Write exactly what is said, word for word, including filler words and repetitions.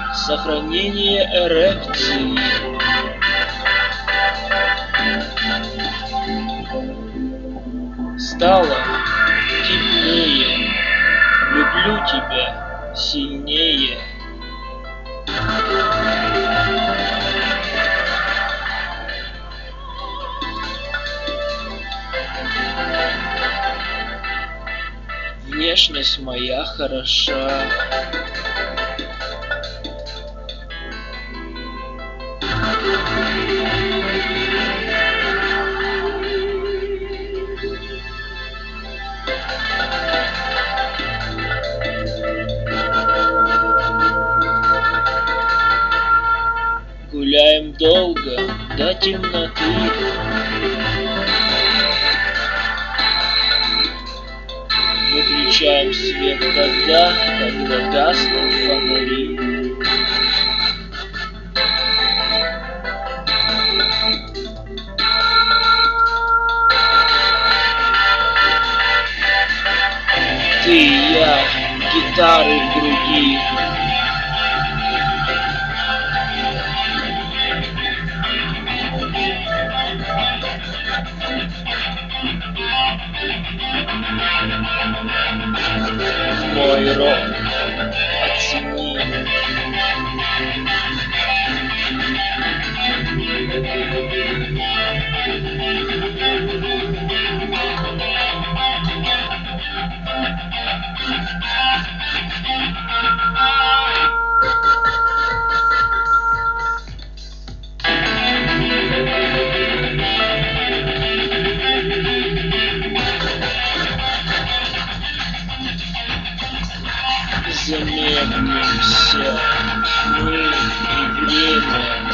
Сохранение эрекции. Стало теплее. Люблю тебя сильнее. Внешность моя хороша. Гуляем долго до темноты. Выключаем свет тогда, когда гаснут фонари. Ты и я, гитары в груди. Мой рок, оцени. Замедлимся мы и время.